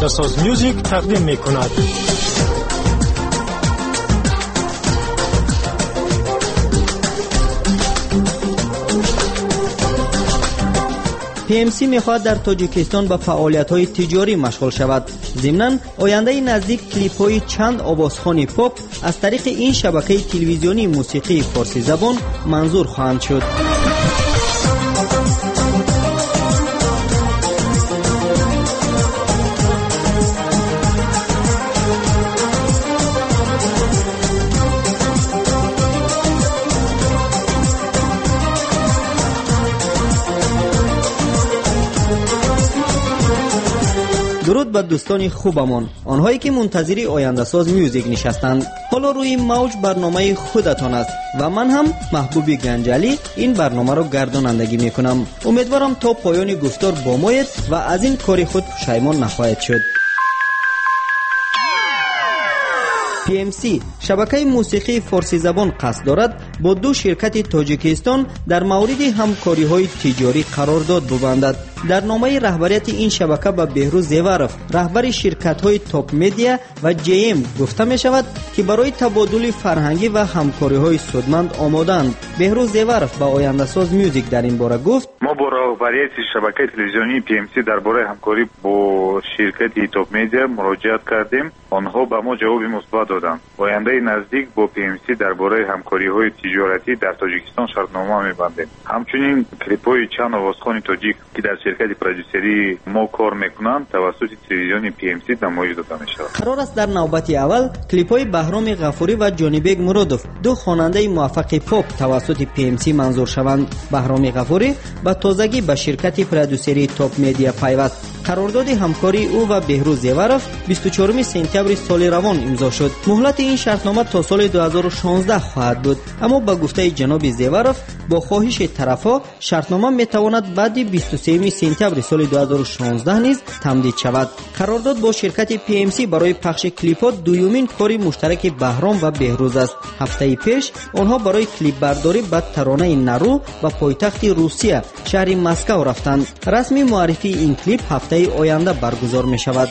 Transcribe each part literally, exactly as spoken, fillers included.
آینده‌ساز میوزیک تقدیم می‌کند. پی ام سی می‌خواهد در تاجیکستان با فعالیت‌های تجاری مشغول شود. ضمناً آینده نزدیک کلیپ‌های چند آوازخوان پاپ از طریق این شبکه تلویزیونی موسیقی فارسی زبان منظور خواهند شد. درود به دوستان خوبمان، آنهایی که منتظری آینده ساز میوزیک نشستند. حالا روی موج برنامه خودتان است و من هم محبوب گنجالی این برنامه را گردانندگی میکنم. امیدوارم تا پایان گفتار با مایید و از این کار خود پشیمان نخواهید شد. پی ام سی شبکه موسیقی فارسی زبان قصد دارد با دو شرکت تاجیکستان در مورد همکاری‌های تجاری قرارداد ببندد. در نامه رهبریت این شبکه به بهروز زیورف، رهبر شرکت‌های تاپ مدیا و جی ام گفته می‌شود که برای تبادل فرهنگی و همکاری‌های سودمند آماده‌اند. بهروز زیورف با آینده ساز میوزیک در این باره گفت: ما با رهبریت شبکه تلویزیونی پی ام سی درباره همکاری با شرکت تاپ مدیا مراجعه کردیم. آنها به ما جواب مثبت دادند. آینده نزدیک با پی ام سی درباره همکاری‌های تجارتی در تاجیکستان شرطنامه می‌بندیم. همچنین کلیپ‌های چند آوازخوان تاجیک که در شرکت پرودوسری ما کار میکنند توسط تلویزیون پی ام سی نمایش داده میشود. قرار است در نوبت اول کلیپ‌های بهرام غفوری و جانیبگ مرادوف، دو خواننده موفق پاپ توسط پی ام سی منظور شوند. بهرام غفوری با تازگی به شرکت پرودوسری تاپ مدیا پیوست. قرارداد همکاری او و بهروز زیورف بیست و چهارم سپتامبر سال روان امضا شد. مهلت این شرطنامه تا سال دو هزار و شانزده خواهد بود، اما با گفته جناب زیورف با خواهش طرفا شرطنامه میتواند بعد بیست و سه سپتامبر سال دو هزار و شانزده نیز تمدید شود. قرارداد با شرکت پی ام سی برای پخش کلیپ‌ها دومین کاری مشترک بهرام و بهروز است. هفته پیش آنها برای کلیپ برداری به ترانه نرو و پایتخت روسیه شهر مسکو رفتند. رسمی معرفی این کلیپ هفته آینده برگزار می شود.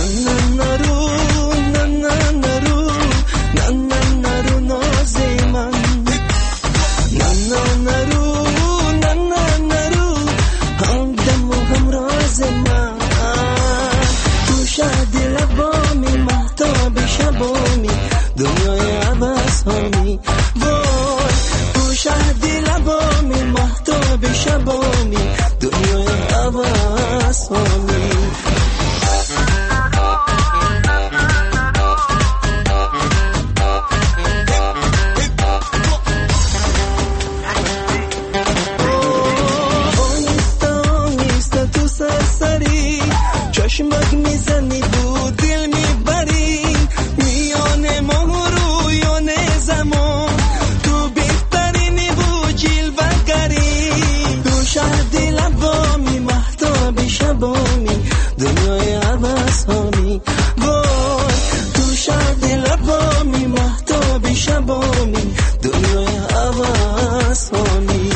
چشمک میزنی دو دل میبری میان ما رویان زمان تو بهترینی بو جلوه‌گری تو شهر دلم وامی مهتاب شبامی دنیای عباسانی وای تو شهر دلم وامی مهتاب شبامی دنیای عباسانی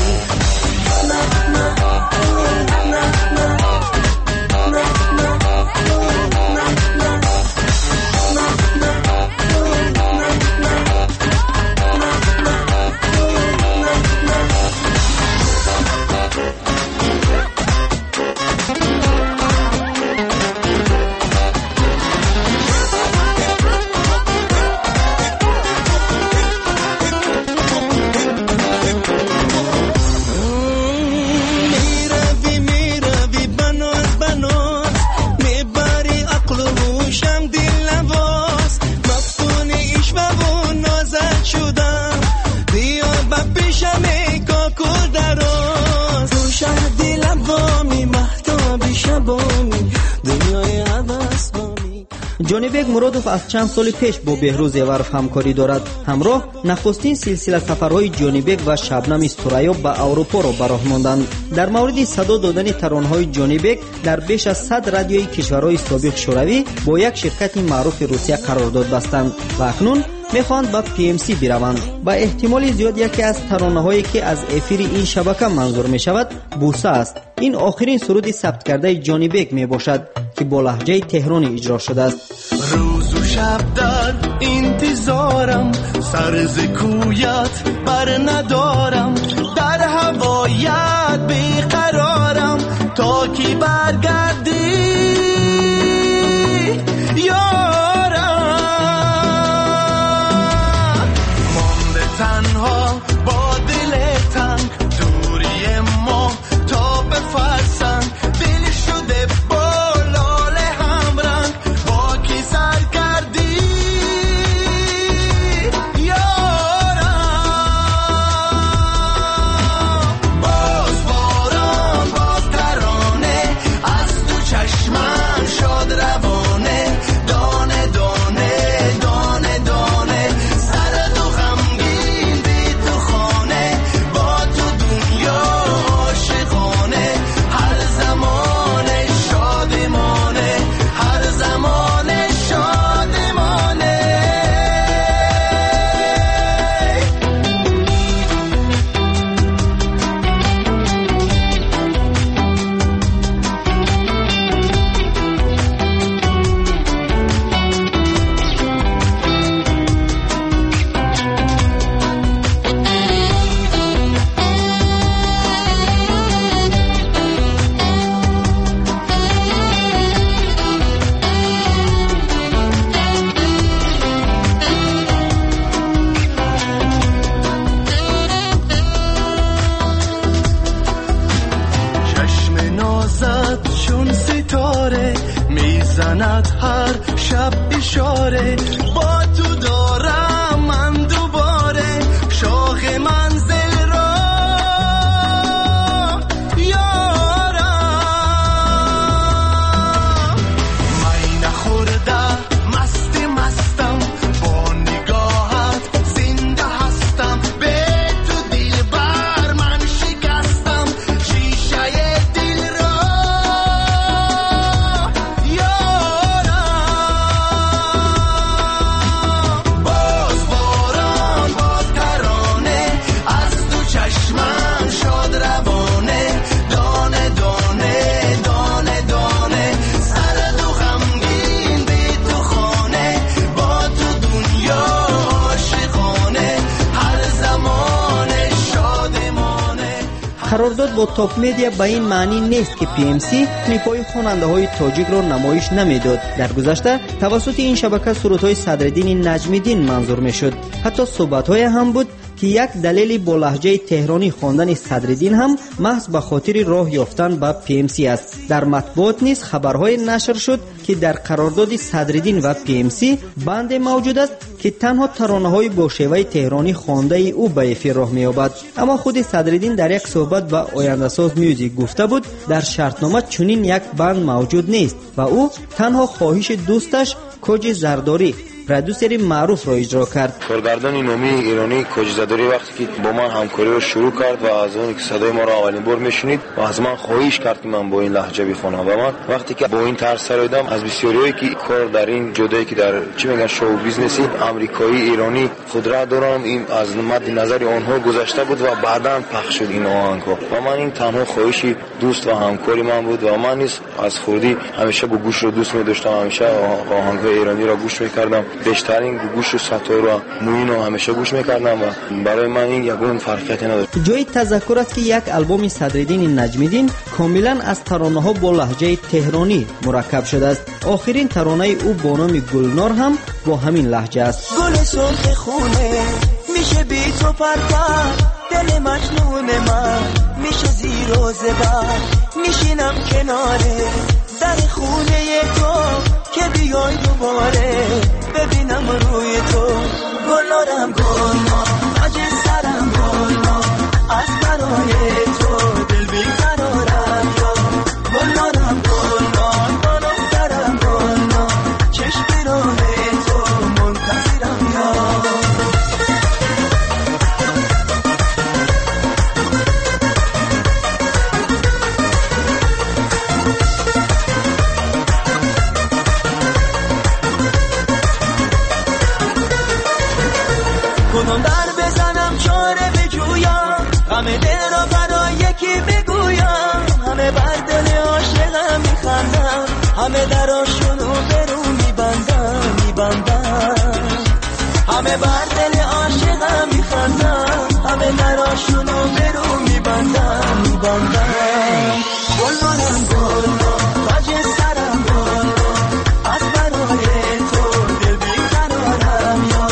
جانیبگ مرادوف از چند سال پیش با بهروز زیورف همکاری دارد. همراه نخستین سلسله سفرهای جانیبگ و شبنم ثریا به اروپا را به راه ماندند. در مورد صدا دادن ترانه‌های جانیبگ در بیش از صد رادیوی کشورهای سابق شوروی با یک شرکت معروف روسیه قرارداد بستند و اکنون میخواهند به پی ام سی بروند. با احتمال زیاد یکی از ترانه‌هایی که از افیر این شبکه منظور می شود بوسه است. این آخرین سرود ثبت کرده جانی بیگ می باشد که با لهجه تهرانی اجرا شده است. روز و شب در انتظارم، سر ز کویت بر ندارم، در هوایت بیقرارم تا کی برگردی یارم. مانده تنها با دل تنگ، دوری ما تا بفرسن، دل شده با لاله همرنگ، با کی سر کردی یارم. باز باران باز ترانه از تو چشمم شاد روانه، دانه دانه دانه دانه سرد و غمگین بی تو خانه، با تو دنیا عاشقانه، هر زمان شادمانه، هر زمان شادمانه. چشم نازت چون ستاره میزند هر شب اشاره، با تو دارم من دوباره شوق منزل را یارم. می نخورده مست مستم، با نگاهت زنده هستم، به تو دل بر من شکستم، شیشه دل را یارم. باز باران باز ترانه از تو چشمم شاد روانه، دانه دانه دانه دانه سرد و غمگین بی تو خانه، با تو دنیا عاشقانه، هر زمان شادمانه. قرارداد با تاپ مدیا به این معنی نیست که پی ام سی کلیپ‌های خواننده‌های تاجیک را نمایش نمیداد. در گذشته توسط این شبکه سرودهای صدرالدین نجمی‌دین منظور میشد. حتی صحبت‌های هم بود که یک دلیل با لهجه تهرانی خواندن صدرالدین هم محض به خاطر راه یافتن به پی ام سی است. در مطبوعات نیز خبرهای نشر شد که در قرارداد صدرالدین و پی ام سی بند موجود است که تنها ترانه‌های با شیوه تهرانی خوانده او به افیر راه می‌یابد. اما خود صدرالدین در یک صحبت با آینده‌ساز میوزیک گفته بود در شرطنامه چنین یک بند موجود نیست و او تنها خواهش دوستش کوچ زرداری پرودوسر معروف را اجرا کرد. کارگردان نامی ایرانی کوچ زرداری وقتی که با من همکاری رو شروع کرد و از اون که صدای ما را اولین بار میشنید و از من خواهش کرد که من با این لهجه بخوانم و من وقتی که با این طرز سرایدم از بسیاریایی که کار در این جدایی که در چی میگن شو بیزنسی آمریکایی ایرانی خودرو دارم، این از مد نظر آنها گذشته بود و بعداً پخش شد این آهنگ و من این تنها خواهشی دوست و همکاری من بود و من نیز از خودی همیشه گوش رو دوست می داشتم، همیشه آهنگ‌های ایرانی را گوش می‌کردم، بیشترین گوش و ساتور و موین رو همیشه گوش می‌کردم و برای من این یگون فرقیتی نداشت. جای تذکر است که یک آلبوم صدرالدین نجمی‌دین کاملا از ترانه‌ها با لهجه تهرانی مرکب شده است. آخرین ترانه او با نام گلنار هم با همین لهجه است. گل سرخ خونه میشه بی تو پرپر، دل مجنون من میشه زیر و زبر، میشینم کناره در خونه تو که بیای دوباره ببینم روی تو. گلنارم گلنار اجه سرم گلنار از برای تو دل بیقرارم یا گلنارم گلنار بالا سرم گلنار چشم بیرونه تو منتظرم یا. همه دل را برای یکی بگویم، همه بر دل عاشقم میخندم، همه دراشونو برو میبندم میبندم، همه بر دل عاشقم میخندم، همه دراشونو برو میبندم میبندم. گلانم گلان تاج سرم گلان، از برای تو دل بیقرارم یا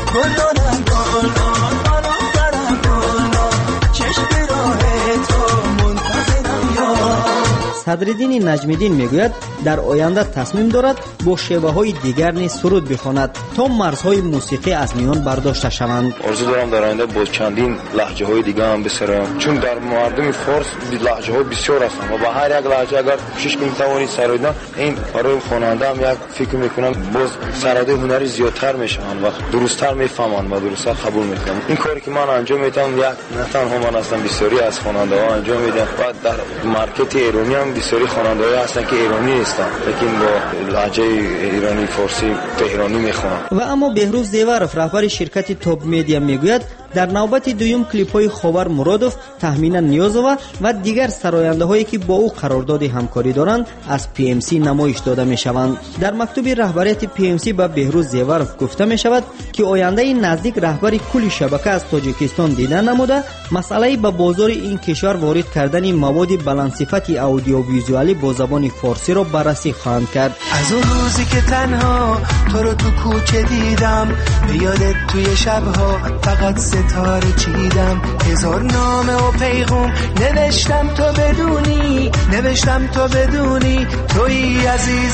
گلانم گلان، بالو سرم گلان، چشم راه تو منتظرم یا. صدرالدین نجمیدین میگوید در آینده تصمیم دارد با شیوه های دیگر نیز سرود بخواند تا مرزهای موسیقی از میان برداشته شوند. آرزو دارم در آینده با چندین لهجه های دیگه هم بسرایم، چون در مردم فارس لهجه ها بسیار هستند و با هر یک لهجه اگر کوشش کنیم توانید سراییدن، این برای خواننده هم یک فکر میکنم باز سراده هنری زیادتر میشوند و درستتر میفهمند و درستتر قبول میکنند. این کاری که من انجام میدم یک نه تنها من هستم، بسیاری از خواننده ها انجام میدن و در مارکت ایرانی هم بسیاری خواننده ها هستند که ایرانی نیستند لیکن با لهجه ایرانی فارسی تهرانی میخوانند. و اما بهروز زیورف رهبر شرکت توپ مدیا میگوید در نوبت دویم کلیپ های خاور مرادوف، تهمینا نیازова و دیگر سراینده هایی که با او قرارداد همکاری دارند از پی ام سی نمایش داده می شوند. در مکتوب رهبریت پی ام سی به بهروز زیورف گفته می شود که آینده نزدیک رهبری کل شبکه از تاجیکستان دیده نموده مسئله به بازار این کشور وارد کردن مواد بلندصفت اودیو ویزوالی با زبان فارسی را بررسی خواهند کرد. از اون روزی که تنها تو رو تو کوچه دیدم، به یادت توی شبها فقط ستاره چیدم، هزار نامه و پیغام نوشتم تو بدونی، نوشتم تو بدونی توی عزیز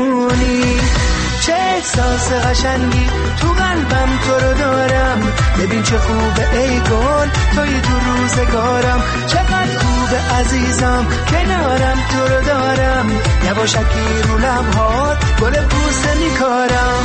جونی. چه احساس قشنگی تو قلبم تو رو دارم، ببین چه خوبه ای گل توی تو روزگارم، چقدر خوبه عزیزم کنارم تو رو دارم، یواشکی رو لبهات گل بوسه میکارم.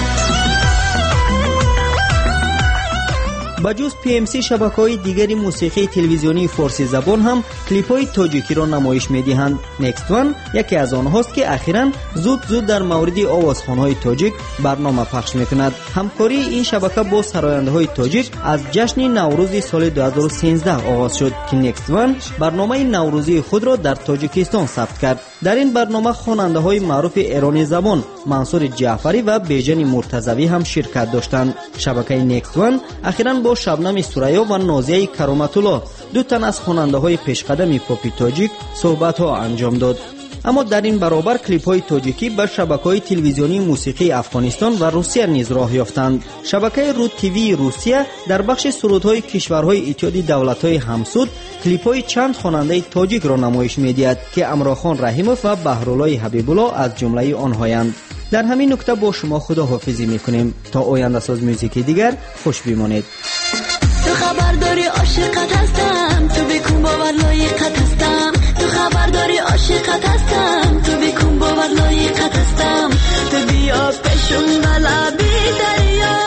بجز پی ام سی شبکه‌های دیگری موسیقی تلویزیونی فارسی زبان هم کلیپ‌های تاجیکی را نمایش می‌دهند. نکست وان یکی از آنهاست که اخیراً زود زود در مورد آوازخوان‌های تاجیک برنامه پخش می‌کند. همکاری این شبکه با سراینده‌های تاجیک از جشن نوروز سال دو هزار و سیزده آغاز شد که نکست وان برنامه نوروزی خود را در تاجیکستان ثبت کرد. در این برنامه خواننده‌های معروف ایرانی زبان منصور جعفری و بیژن مرتضوی هم شرکت داشتند. شبکه نکست وان اخیراً با شبنم سوریا و نازیه کرامت الله دو تن از خواننده‌های پیشقدم پاپ تاجیک صحبت‌ها انجام داد. اما در این برابر کلیپ‌های تاجیکی به شبکه‌های تلویزیونی موسیقی افغانستان و روسیه نیز راه یافتند. شبکه رود تیوی روسیه در بخش سرودهای کشورهای اتحادیه دولت‌های همسود کلیپ‌های چند خواننده تاجیک را نمایش می‌دهد که امرا خان رحیموف و بهرالله حبیب الله از جمله آنهایند. در همین نکته با شما خداحافظی می‌کنیم تا آینده ساز موسیقی دیگر خوش بمانید. تو خبر داری عاشقت هستم، تو بکن باور لایقت هستم، تو خبر داری عاشقت هستم، تو بکن باور لایقت هستم، تو بیا پیشون بلبی دریا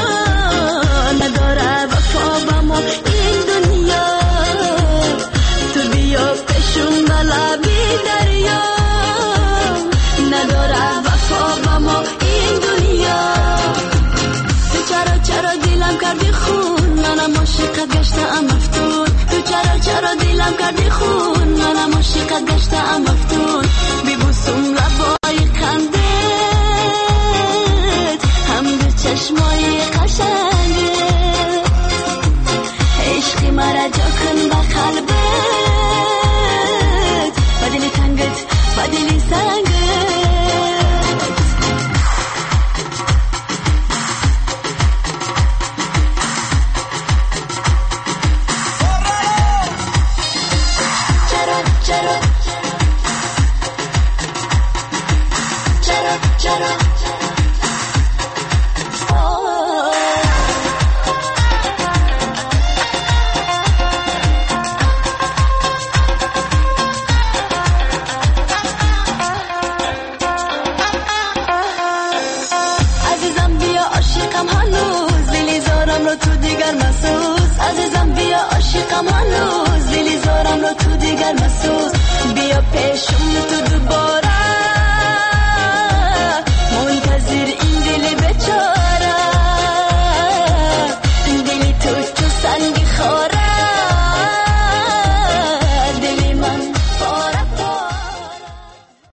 نداره وفا با ما این دنیا، تو بیا پیشون بلبی دریا نداره وفا با ما این دنیا. تو چرا چرا دیلم کردی خون، منم عاشقت گشتم مفتون، تو چرا چرا دیلم کردی خون، منم عاشقت گشتم مفتون، بیبوسم لبای خندت هم دو چشمای قشنگت، عشقی مرا جا کن به قلبت و دل تنگت و دل سنگت. عاشقم هنوز دلی زارم رو تو دیگر مسوز، بیا پیشم